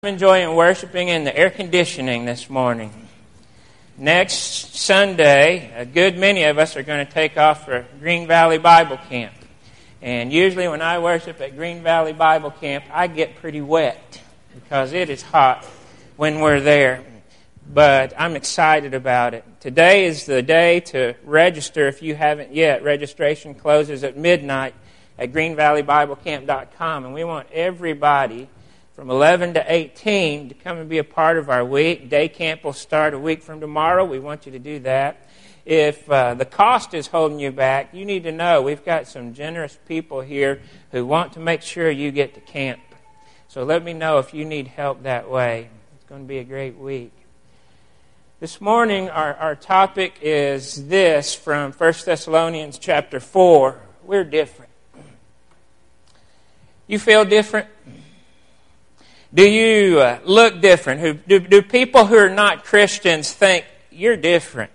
I'm enjoying worshiping in the air conditioning this morning. Next Sunday, a good many of us are going to take off for Green Valley Bible Camp. And usually when I worship at Green Valley Bible Camp, I get pretty wet because it is hot when we're there. But I'm excited about it. Today is the day to register if you haven't yet. Registration closes at midnight at greenvalleybiblecamp.com. And we want everybody from 11 to 18 to come and be a part of our week. Day camp will start a week from tomorrow. We want you to do that. If the cost is holding you back, you need to know we've got some generous people here who want to make sure you get to camp. So let me know if you need help that way. It's going to be a great week. This morning, our topic is this from 1 Thessalonians chapter 4. We're different. You feel different? Do you look different? Do people who are not Christians think you're different?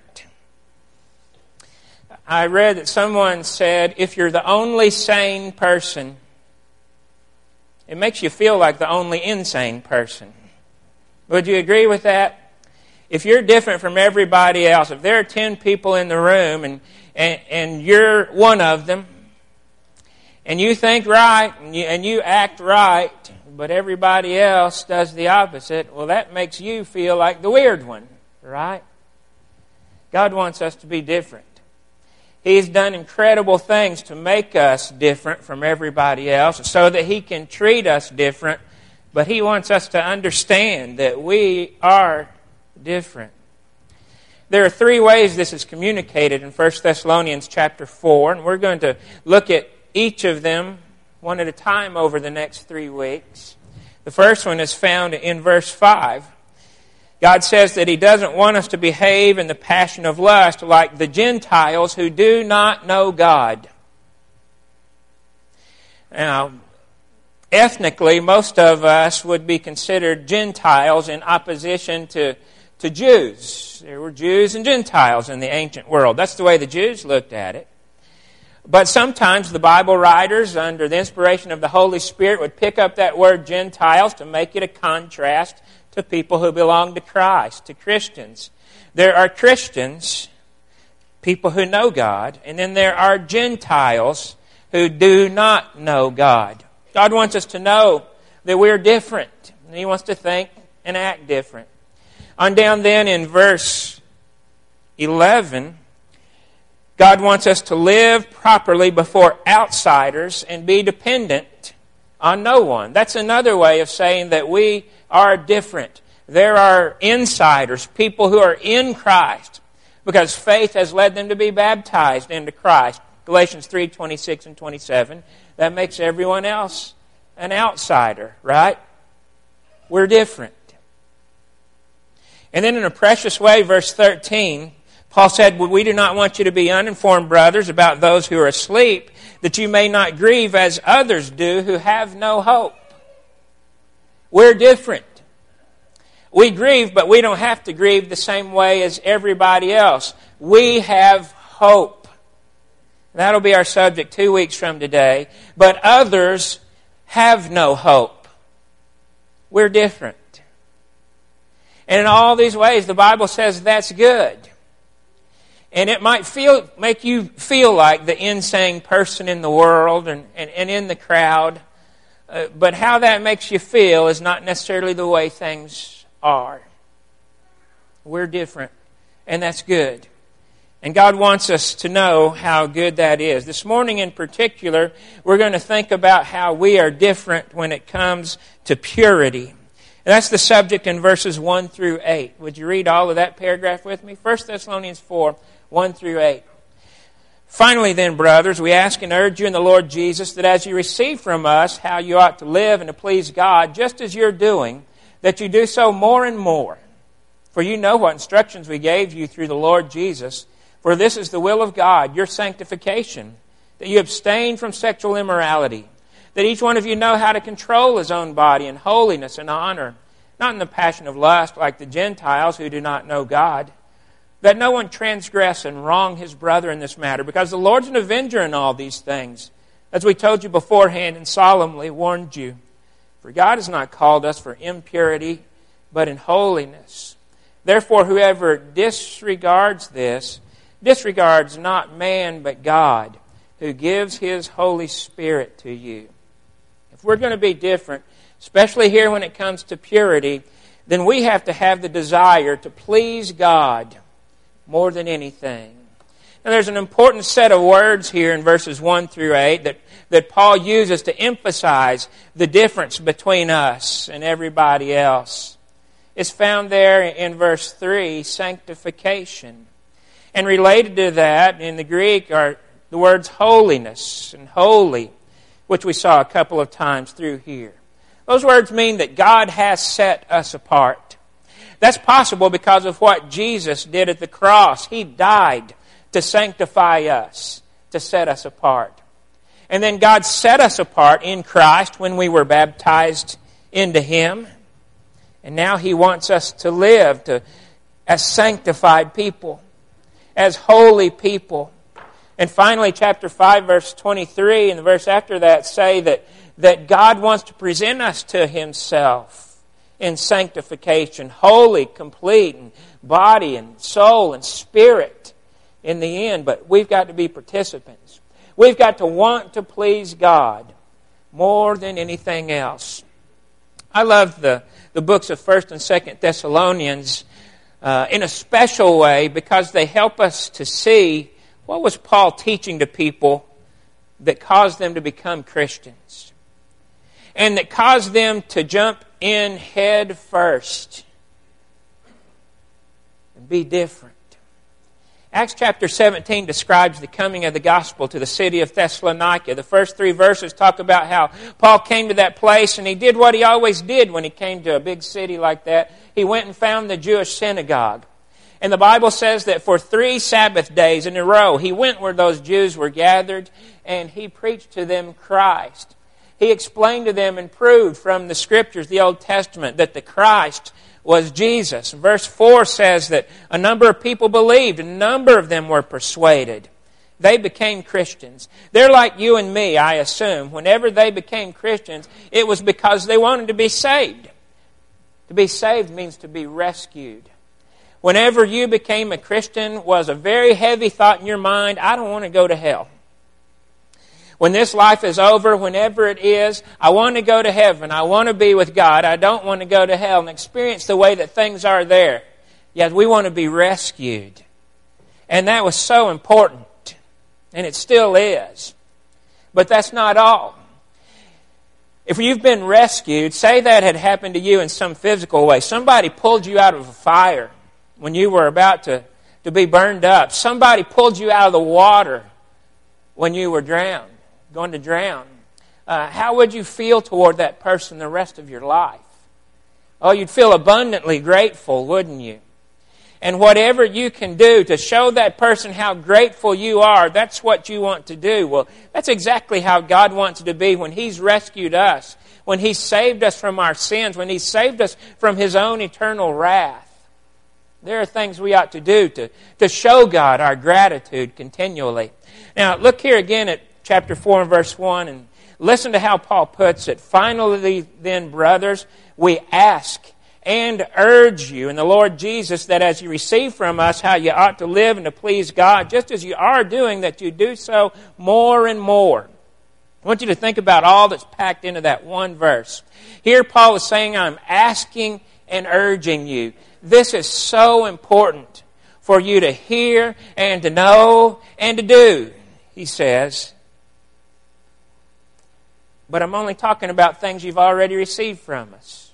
I read that someone said, if you're the only sane person, it makes you feel like the only insane person. Would you agree with that? If you're different from everybody else, if there are 10 people in the room and you're one of them, and you think right and you act right, but everybody else does the opposite, well, that makes you feel like the weird one, right? God wants us to be different. He's done incredible things to make us different from everybody else so that He can treat us different, but He wants us to understand that we are different. There are 3 ways this is communicated in 1 Thessalonians chapter 4, and we're going to look at each of them one at a time over the next 3 weeks. The first one is found in verse 5. God says that He doesn't want us to behave in the passion of lust like the Gentiles who do not know God. Now, ethnically, most of us would be considered Gentiles in opposition to Jews. There were Jews and Gentiles in the ancient world. That's the way the Jews looked at it. But sometimes the Bible writers, under the inspiration of the Holy Spirit, would pick up that word Gentiles to make it a contrast to people who belong to Christ, to Christians. There are Christians, people who know God, and then there are Gentiles who do not know God. God wants us to know that we're different, and He wants to think and act different. On down then in verse 11, God wants us to live properly before outsiders and be dependent on no one. That's another way of saying that we are different. There are insiders, people who are in Christ, because faith has led them to be baptized into Christ. Galatians 3:26 and 27. That makes everyone else an outsider, right? We're different. And then in a precious way, verse 13, Paul said, we do not want you to be uninformed, brothers, about those who are asleep, that you may not grieve as others do who have no hope. We're different. We grieve, but we don't have to grieve the same way as everybody else. We have hope. That'll be our subject 2 weeks from today. But others have no hope. We're different. And in all these ways, the Bible says that's good. And it might make you feel like the insane person in the world and in the crowd. But how that makes you feel is not necessarily the way things are. We're different. And that's good. And God wants us to know how good that is. This morning in particular, we're going to think about how we are different when it comes to purity. And that's the subject in verses 1 through 8. Would you read all of that paragraph with me? 1 Thessalonians 4, 1 through 8. Finally then, brothers, we ask and urge you in the Lord Jesus that as you receive from us how you ought to live and to please God, just as you're doing, that you do so more and more. For you know what instructions we gave you through the Lord Jesus. For this is the will of God, your sanctification, that you abstain from sexual immorality, that each one of you know how to control his own body in holiness and honor, not in the passion of lust like the Gentiles who do not know God, that no one transgress and wrong his brother in this matter, because the Lord's an avenger in all these things, as we told you beforehand and solemnly warned you. For God has not called us for impurity, but in holiness. Therefore, whoever disregards this, disregards not man, but God, who gives His Holy Spirit to you. If we're going to be different, especially here when it comes to purity, then we have to have the desire to please God more than anything. Now, there's an important set of words here in verses 1 through 8 that Paul uses to emphasize the difference between us and everybody else. It's found there in verse 3, sanctification. And related to that, in the Greek, are the words holiness and holy, which we saw a couple of times through here. Those words mean that God has set us apart. That's possible because of what Jesus did at the cross. He died to sanctify us, to set us apart. And then God set us apart in Christ when we were baptized into Him. And now He wants us to live as sanctified people, as holy people. And finally, chapter 5, verse 23, and the verse after that say that God wants to present us to Himself in sanctification, holy, complete, in body and soul and spirit in the end. But we've got to be participants. We've got to want to please God more than anything else. I love the books of 1st and 2nd Thessalonians in a special way because they help us to see what was Paul teaching to people that caused them to become Christians and that caused them to jump in head first and be different. Acts chapter 17 describes the coming of the gospel to the city of Thessalonica. The first 3 verses talk about how Paul came to that place and he did what he always did when he came to a big city like that. He went and found the Jewish synagogue. And the Bible says that for 3 Sabbath days in a row, he went where those Jews were gathered and he preached to them Christ. He explained to them and proved from the Scriptures, the Old Testament, that the Christ was Jesus. Verse 4 says that a number of people believed, and a number of them were persuaded. They became Christians. They're like you and me, I assume. Whenever they became Christians, it was because they wanted to be saved. To be saved means to be rescued. Whenever you became a Christian, was a very heavy thought in your mind, I don't want to go to hell. When this life is over, whenever it is, I want to go to heaven. I want to be with God. I don't want to go to hell and experience the way that things are there. Yet we want to be rescued. And that was so important. And it still is. But that's not all. If you've been rescued, say that had happened to you in some physical way. Somebody pulled you out of a fire when you were about to be burned up. Somebody pulled you out of the water when you were going to drown. How would you feel toward that person the rest of your life? Oh, you'd feel abundantly grateful, wouldn't you? And whatever you can do to show that person how grateful you are, that's what you want to do. Well, that's exactly how God wants to be when He's rescued us, when He saved us from our sins, when He saved us from His own eternal wrath. There are things we ought to do to show God our gratitude continually. Now, look here again at chapter 4 and verse 1, and listen to how Paul puts it. Finally, then, brothers, we ask and urge you in the Lord Jesus that as you receive from us how you ought to live and to please God, just as you are doing, that you do so more and more. I want you to think about all that's packed into that one verse. Here Paul is saying, I'm asking and urging you. This is so important for you to hear and to know and to do, he says. But I'm only talking about things you've already received from us.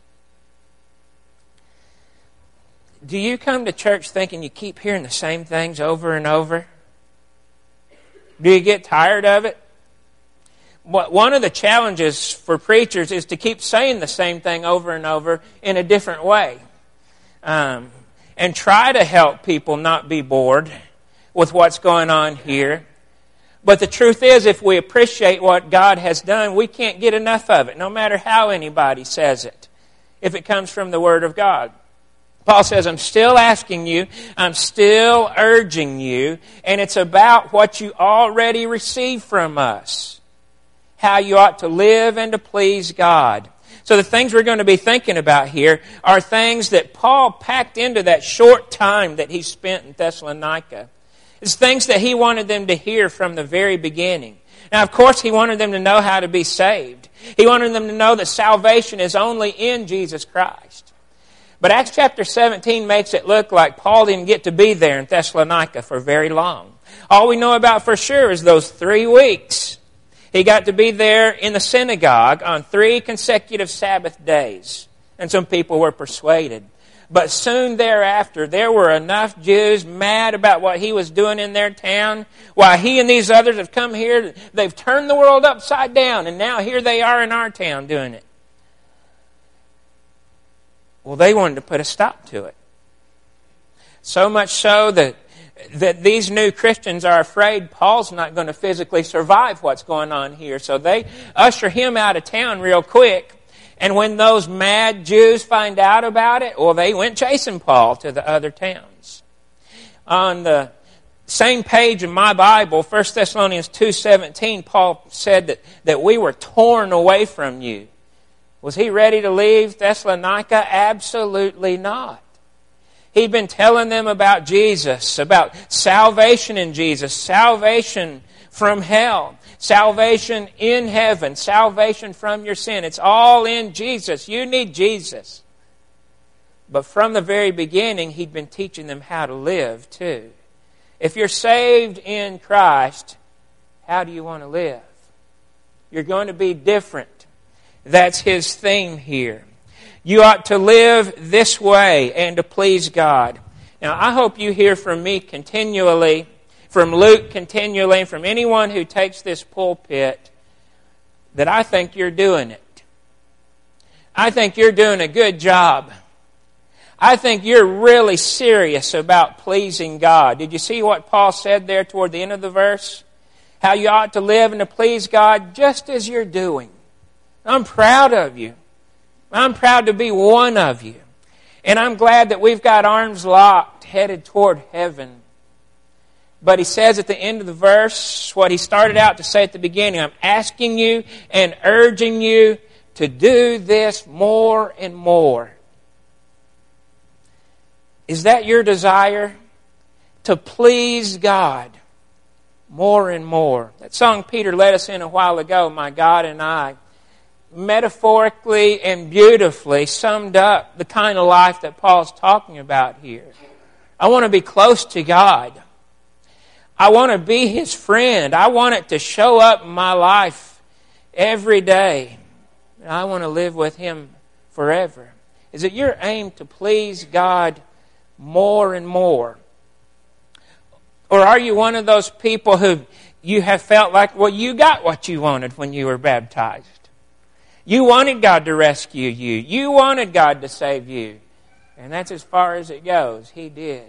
Do you come to church thinking you keep hearing the same things over and over? Do you get tired of it? One of the challenges for preachers is to keep saying the same thing over and over in a different way. And try to help people not be bored with what's going on here. But the truth is, if we appreciate what God has done, we can't get enough of it, no matter how anybody says it, if it comes from the Word of God. Paul says, I'm still asking you, I'm still urging you, and it's about what you already received from us, how you ought to live and to please God. So the things we're going to be thinking about here are things that Paul packed into that short time that he spent in Thessalonica. It's things that he wanted them to hear from the very beginning. Now, of course, he wanted them to know how to be saved. He wanted them to know that salvation is only in Jesus Christ. But Acts chapter 17 makes it look like Paul didn't get to be there in Thessalonica for very long. All we know about for sure is those 3 weeks. He got to be there in the synagogue on 3 consecutive Sabbath days. And some people were persuaded. But soon thereafter, there were enough Jews mad about what he was doing in their town. While he and these others have come here, they've turned the world upside down. And now here they are in our town doing it. Well, they wanted to put a stop to it. So much so that these new Christians are afraid Paul's not going to physically survive what's going on here. So they usher him out of town real quick. And when those mad Jews find out about it, well, they went chasing Paul to the other towns. On the same page in my Bible, 1 Thessalonians 2:17, Paul said that we were torn away from you. Was he ready to leave Thessalonica? Absolutely not. He'd been telling them about Jesus, about salvation in Jesus, salvation from hell, salvation in heaven, salvation from your sin. It's all in Jesus. You need Jesus. But from the very beginning, he'd been teaching them how to live too. If you're saved in Christ, how do you want to live? You're going to be different. That's his theme here. You ought to live this way and to please God. Now, I hope you hear from me continually, from Luke continually, and from anyone who takes this pulpit, that I think you're doing it. I think you're doing a good job. I think you're really serious about pleasing God. Did you see what Paul said there toward the end of the verse? How you ought to live and to please God just as you're doing. I'm proud of you. I'm proud to be one of you. And I'm glad that we've got arms locked, headed toward heaven. But he says at the end of the verse, what he started out to say at the beginning, I'm asking you and urging you to do this more and more. Is that your desire? To please God more and more. That song Peter led us in a while ago, My God and I, metaphorically and beautifully summed up the kind of life that Paul's talking about here. I want to be close to God. I want to be His friend. I want it to show up in my life every day. I want to live with Him forever. Is it your aim to please God more and more? Or are you one of those people who you have felt like, well, you got what you wanted when you were baptized? You wanted God to rescue you. You wanted God to save you. And that's as far as it goes. He did.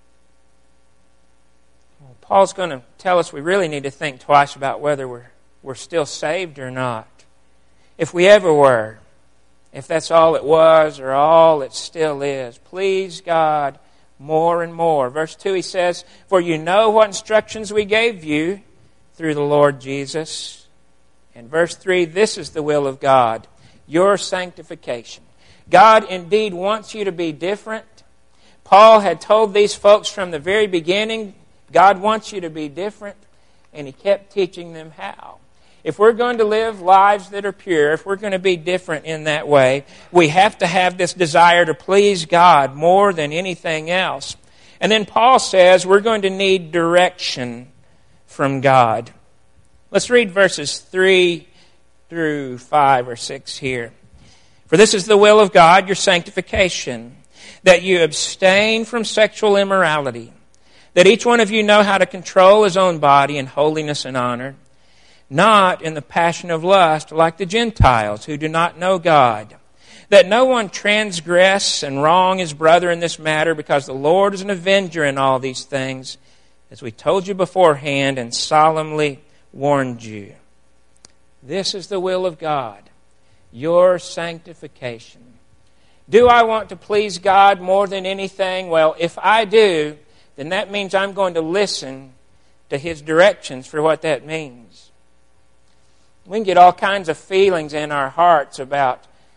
Well, Paul's going to tell us we really need to think twice about whether we're still saved or not. If we ever were. If that's all it was or all it still is. Please God more and more. Verse 2 he says, for you know what instructions we gave you through the Lord Jesus. And verse 3, this is the will of God, your sanctification. God indeed wants you to be different. Paul had told these folks from the very beginning, God wants you to be different, and he kept teaching them how. If we're going to live lives that are pure, if we're going to be different in that way, we have to have this desire to please God more than anything else. And then Paul says we're going to need direction from God. Let's read verses 3 through 5 or 6 here. For this is the will of God, your sanctification, that you abstain from sexual immorality, that each one of you know how to control his own body in holiness and honor, not in the passion of lust like the Gentiles who do not know God, that no one transgress and wrong his brother in this matter, because the Lord is an avenger in all these things, as we told you beforehand and solemnly warned you. This is the will of God, your sanctification. Do I want to please God more than anything? Well, if I do, then that means I'm going to listen to His directions for what that means. We can get all kinds of feelings in our hearts about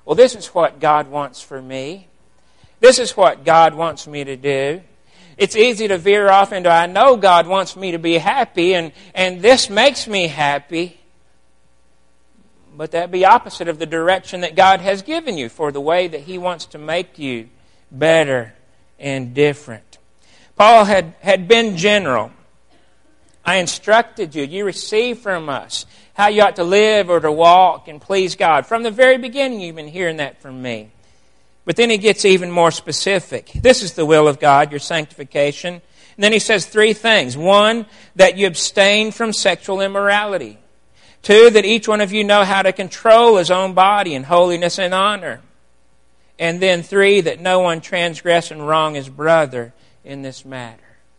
Well, this is what God wants for me. This is what God wants me to do. It's easy to veer off into, I know God wants me to be happy, and this makes me happy. But that be opposite of the direction that God has given you for the way that He wants to make you better and different. Paul had been general. I instructed you. You received from us how you ought to live or to walk and please God. From the very beginning, you've been hearing that from me. But then he gets even more specific. This is the will of God, your sanctification. And then he says 3 things. 1, that you abstain from sexual immorality. 2, that each one of you know how to control his own body in holiness and honor. And then 3, that no one transgress and wrong his brother in this matter.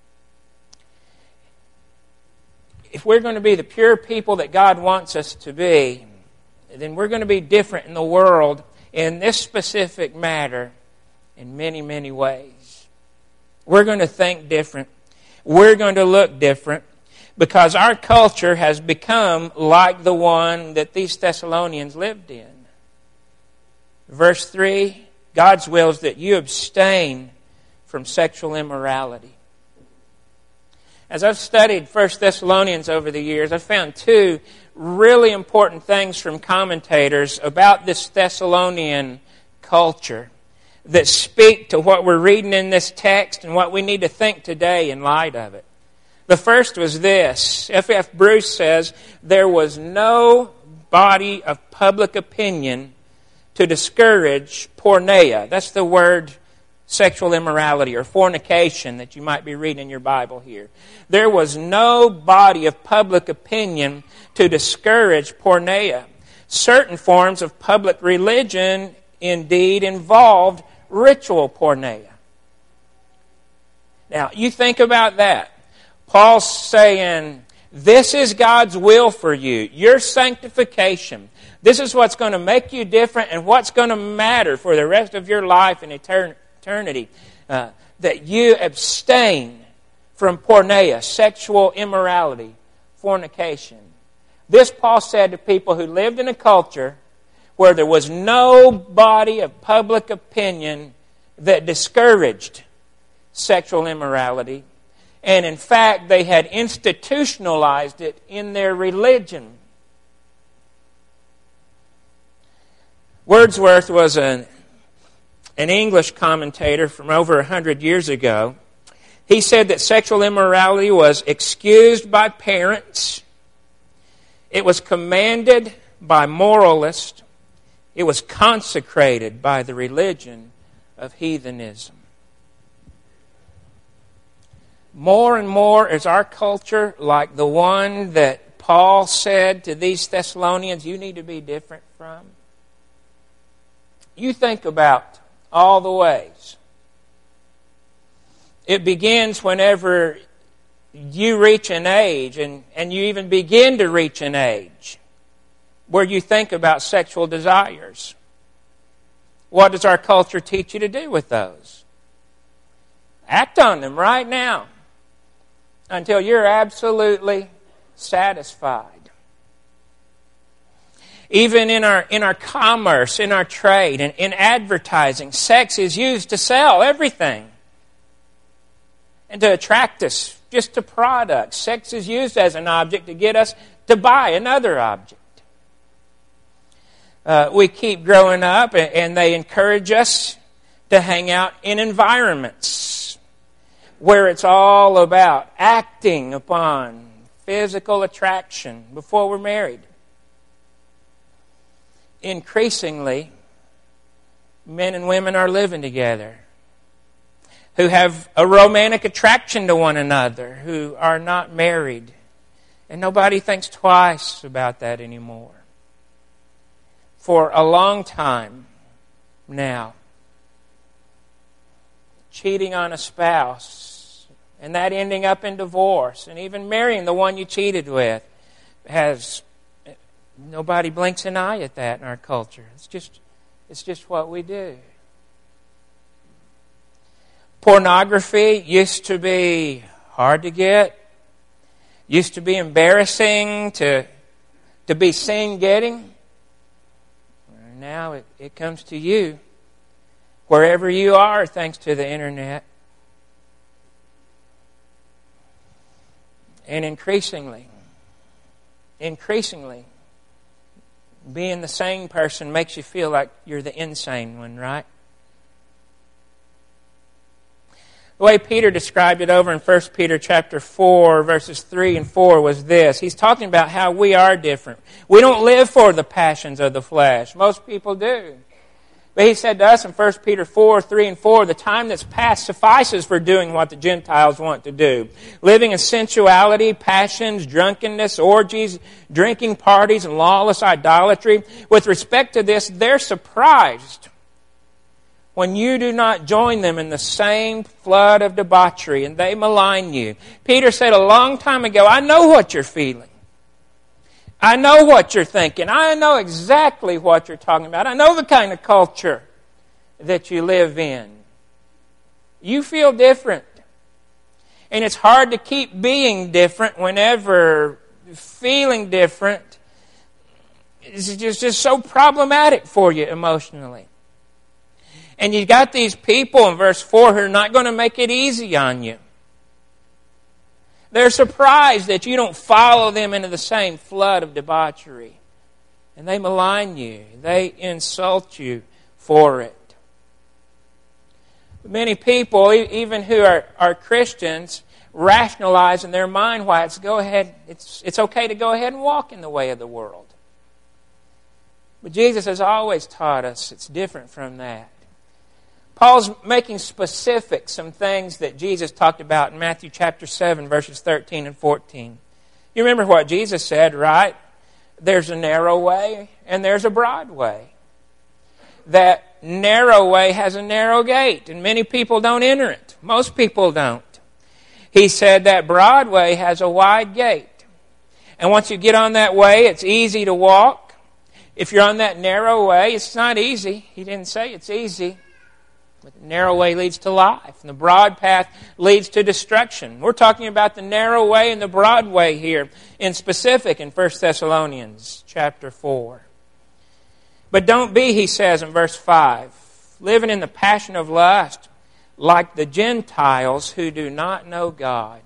If we're going to be the pure people that God wants us to be, then we're going to be different in the world in this specific matter in many, many ways. We're going to think different. We're going to look different because our culture has become like the one that these Thessalonians lived in. Verse 3, God's will is that you abstain from sexual immorality. As I've studied 1 Thessalonians over the years, I've found 2 really important things from commentators about this Thessalonian culture that speak to what we're reading in this text and what we need to think today in light of it. The first was this. F.F. Bruce says, there was no body of public opinion to discourage porneia. That's the word sexual immorality or fornication that you might be reading in your Bible here. There was no body of public opinion to discourage porneia. Certain forms of public religion indeed involved ritual porneia. Now, you think about that. Paul's saying, this is God's will for you, your sanctification. This is what's going to make you different and what's going to matter for the rest of your life and eternity. That you abstain from porneia, sexual immorality, fornication. This Paul said to people who lived in a culture where there was no body of public opinion that discouraged sexual immorality. And in fact, they had institutionalized it in their religion. Wordsworth was an English commentator from over 100 years ago. He said that sexual immorality was excused by parents. It was commanded by moralists. It was consecrated by the religion of heathenism. More and more is our culture like the one that Paul said to these Thessalonians, you need to be different from. You think about all the ways. It begins whenever you reach an age, and you even begin to reach an age where you think about sexual desires. What does our culture teach you to do with those? Act on them right now until you're absolutely satisfied. Even in our commerce, in our trade, and in advertising, sex is used to sell everything and to attract us just to products. Sex is used as an object to get us to buy another object. We keep growing up, and they encourage us to hang out in environments where it's all about acting upon physical attraction before we're married. Increasingly, men and women are living together who have a romantic attraction to one another, who are not married. And nobody thinks twice about that anymore. For a long time now, cheating on a spouse and that ending up in divorce and even marrying the one you cheated with has... Nobody blinks an eye at that in our culture. It's just what we do. Pornography used to be hard to get. Used to be embarrassing to be seen getting. now it comes to you wherever you are thanks to the internet. And increasingly, being the sane person makes you feel like you're the insane one, right? The way Peter described it over in 1 Peter chapter 4, verses 3 and 4 was this. He's talking about how we are different. We don't live for the passions of the flesh. Most people do. But he said to us in 1 Peter 4, 3 and 4, the time that's past suffices for doing what the Gentiles want to do. Living in sensuality, passions, drunkenness, orgies, drinking parties, and lawless idolatry. With respect to this, they're surprised when you do not join them in the same flood of debauchery and they malign you. Peter said a long time ago, I know what you're feeling. I know what you're thinking. I know exactly what you're talking about. I know the kind of culture that you live in. You feel different. And it's hard to keep being different whenever feeling different is just so problematic for you emotionally. And you got these people in verse 4 who are not going to make it easy on you. They're surprised that you don't follow them into the same flood of debauchery. And they malign you. They insult you for it. Many people, even who are Christians, rationalize in their mind why it's okay to go ahead and walk in the way of the world. But Jesus has always taught us it's different from that. Paul's making specific some things that Jesus talked about in Matthew chapter 7, verses 13 and 14. You remember what Jesus said, right? There's a narrow way and there's a broad way. That narrow way has a narrow gate, and many people don't enter it. Most people don't. He said that broad way has a wide gate. And once you get on that way, it's easy to walk. If you're on that narrow way, it's not easy. He didn't say it's easy. But the narrow way leads to life, and the broad path leads to destruction. We're talking about the narrow way and the broad way here, in specific in 1 Thessalonians chapter 4. But don't be, he says in verse 5, living in the passion of lust like the Gentiles who do not know God.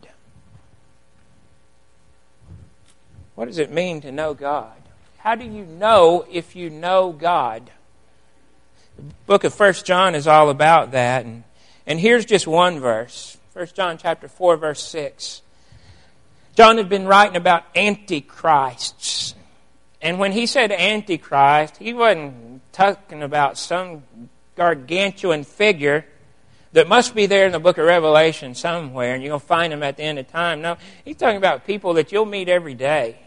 What does it mean to know God? How do you know if you know God? The book of 1 John is all about that. And here's just one verse. 1 John chapter 4, verse 6. John had been writing about antichrists. And when he said antichrist, he wasn't talking about some gargantuan figure that must be there in the book of Revelation somewhere, and you're going to find him at the end of time. No, he's talking about people that you'll meet every day.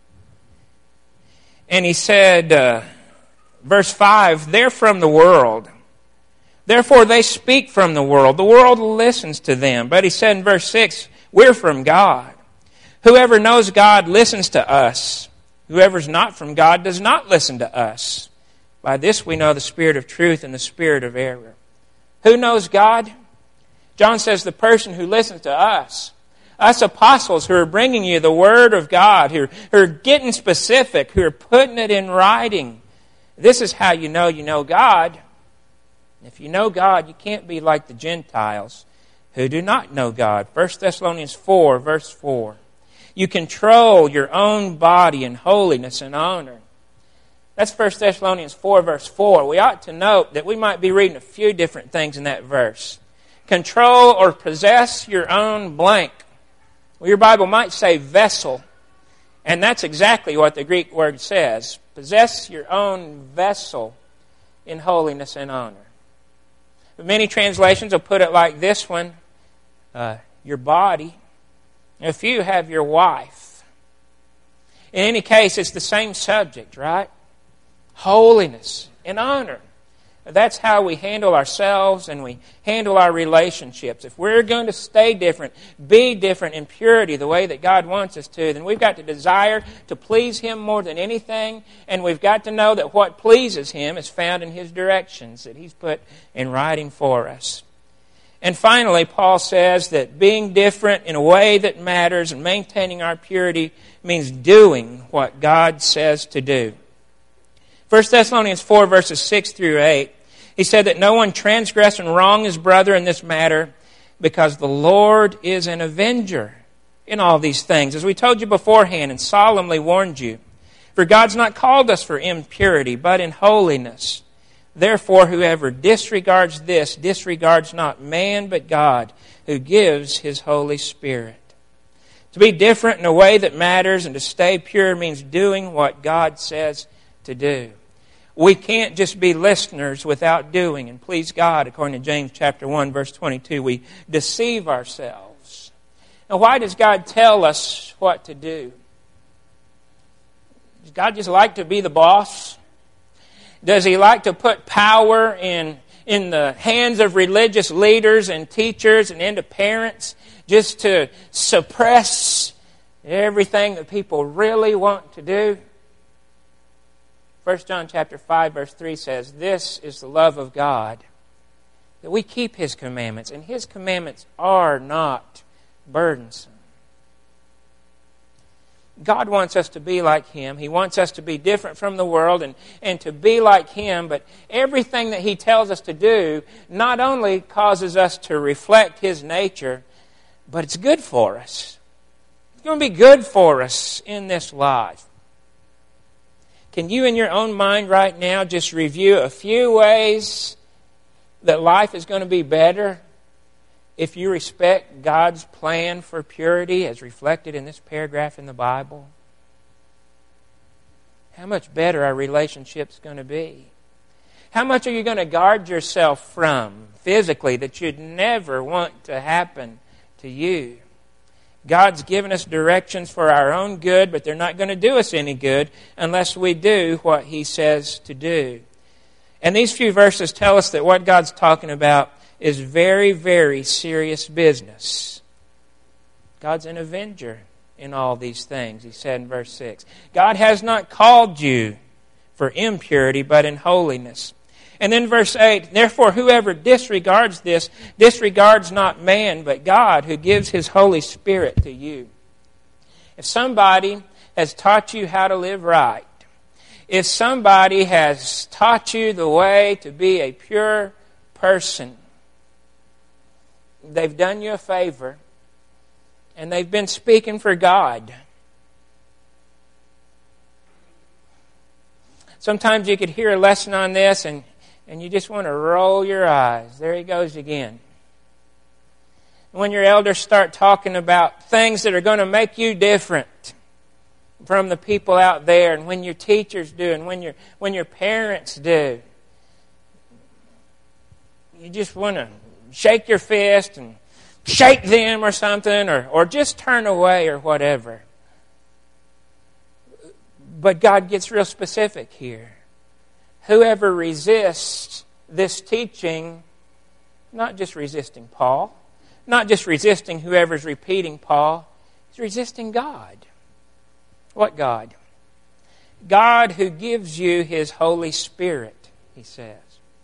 And he said... Verse 5, they're from the world. Therefore they speak from the world. The world listens to them. But he said in verse 6, we're from God. Whoever knows God listens to us. Whoever's not from God does not listen to us. By this we know the spirit of truth and the spirit of error. Who knows God? John says the person who listens to us. Us apostles who are bringing you the Word of God, who are getting specific, who are putting it in writing. This is how you know God. If you know God, you can't be like the Gentiles who do not know God. 1 Thessalonians 4, verse 4. You control your own body in holiness and honor. That's 1 Thessalonians 4, verse 4. We ought to note that we might be reading a few different things in that verse. Control or possess your own blank. Well, your Bible might say vessel. And that's exactly what the Greek word says. Possess your own vessel in holiness and honor. But many translations will put it like this one, your body. A few have your wife. In any case, it's the same subject, right? Holiness and honor. That's how we handle ourselves and we handle our relationships. If we're going to stay different, be different in purity the way that God wants us to, then we've got to desire to please Him more than anything, and we've got to know that what pleases Him is found in His directions that He's put in writing for us. And finally, Paul says that being different in a way that matters and maintaining our purity means doing what God says to do. 1 Thessalonians 4, verses 6 through 8, he said that no one transgress and wrong his brother in this matter, because the Lord is an avenger in all these things, as we told you beforehand and solemnly warned you. For God's not called us for impurity, but in holiness. Therefore, whoever disregards this disregards not man, but God, who gives His Holy Spirit. To be different in a way that matters and to stay pure means doing what God says to do. We can't just be listeners without doing. And please God, according to James chapter 1, verse 22, we deceive ourselves. Now, why does God tell us what to do? Does God just like to be the boss? Does He like to put power in the hands of religious leaders and teachers and into parents just to suppress everything that people really want to do? 1 John chapter 5, verse 3 says, "This is the love of God, that we keep His commandments, and His commandments are not burdensome." God wants us to be like Him. He wants us to be different from the world and to be like Him, but everything that He tells us to do not only causes us to reflect His nature, but it's good for us. It's going to be good for us in this life. Can you in your own mind right now just review a few ways that life is going to be better if you respect God's plan for purity as reflected in this paragraph in the Bible? How much better our relationship's going to be? How much are you going to guard yourself from physically that you'd never want to happen to you? God's given us directions for our own good, but they're not going to do us any good unless we do what He says to do. And these few verses tell us that what God's talking about is very, very serious business. God's an avenger in all these things, He said in verse 6. God has not called you for impurity, but in holiness. And then verse 8, "Therefore whoever disregards this disregards not man, but God, who gives His Holy Spirit to you." If somebody has taught you how to live right, if somebody has taught you the way to be a pure person, they've done you a favor, and they've been speaking for God. Sometimes you could hear a lesson on this and you just want to roll your eyes. There he goes again. When your elders start talking about things that are going to make you different from the people out there, and when your teachers do, and when your parents do, you just want to shake your fist and shake them or something, or just turn away or whatever. But God gets real specific here. Whoever resists this teaching, not just resisting Paul, not just resisting whoever's repeating Paul, is resisting God. What God? God who gives you His Holy Spirit, he says.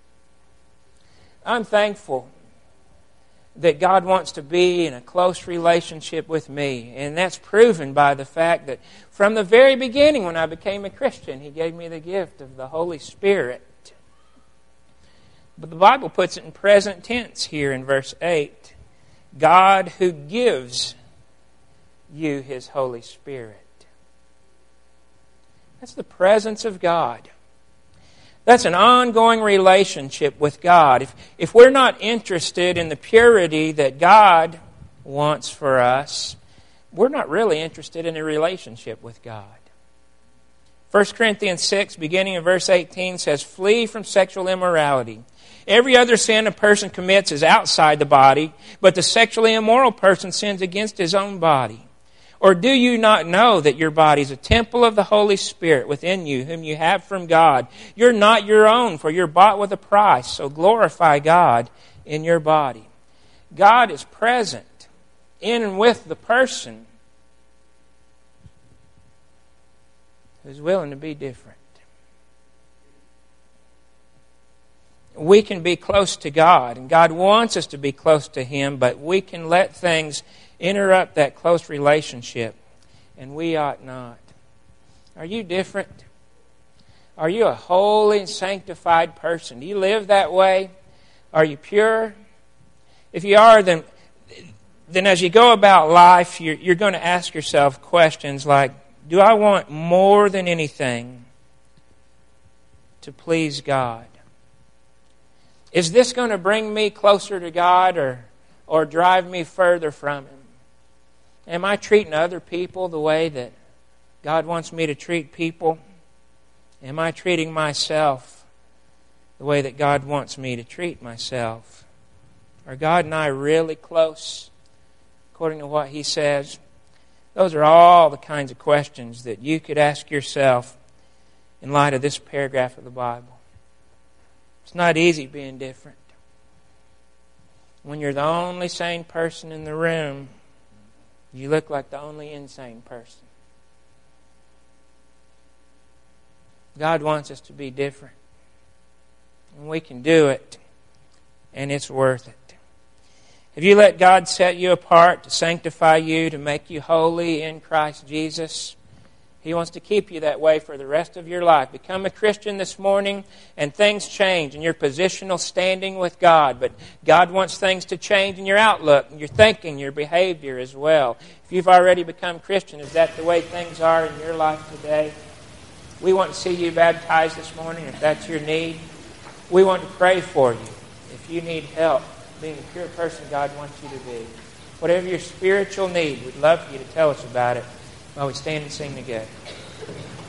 I'm thankful that God wants to be in a close relationship with me. And that's proven by the fact that from the very beginning when I became a Christian, He gave me the gift of the Holy Spirit. But the Bible puts it in present tense here in verse 8. God who gives you His Holy Spirit. That's the presence of God. That's an ongoing relationship with God. If we're not interested in the purity that God wants for us, we're not really interested in a relationship with God. 1 Corinthians 6, beginning in verse 18, says, "Flee from sexual immorality. Every other sin a person commits is outside the body, but the sexually immoral person sins against his own body. Or do you not know that your body is a temple of the Holy Spirit within you, whom you have from God? You're not your own, for you're bought with a price, so glorify God in your body." God is present in and with the person who's willing to be different. We can be close to God, and God wants us to be close to Him, but we can let things interrupt that close relationship, and we ought not. Are you different? Are you a holy and sanctified person? Do you live that way? Are you pure? If you are, then as you go about life, you're going to ask yourself questions like, do I want more than anything to please God? Is this going to bring me closer to God or drive me further from Him? Am I treating other people the way that God wants me to treat people? Am I treating myself the way that God wants me to treat myself? Are God and I really close according to what He says? Those are all the kinds of questions that you could ask yourself in light of this paragraph of the Bible. It's not easy being different. When you're the only sane person in the room, you look like the only insane person. God wants us to be different. And we can do it. And it's worth it. Have you let God set you apart to sanctify you, to make you holy in Christ Jesus? He wants to keep you that way for the rest of your life. Become a Christian this morning and things change in your positional standing with God. But God wants things to change in your outlook, your thinking, your behavior as well. If you've already become Christian, is that the way things are in your life today? We want to see you baptized this morning if that's your need. We want to pray for you if you need help being the pure person God wants you to be. Whatever your spiritual need, we'd love for you to tell us about it while we stand and sing together.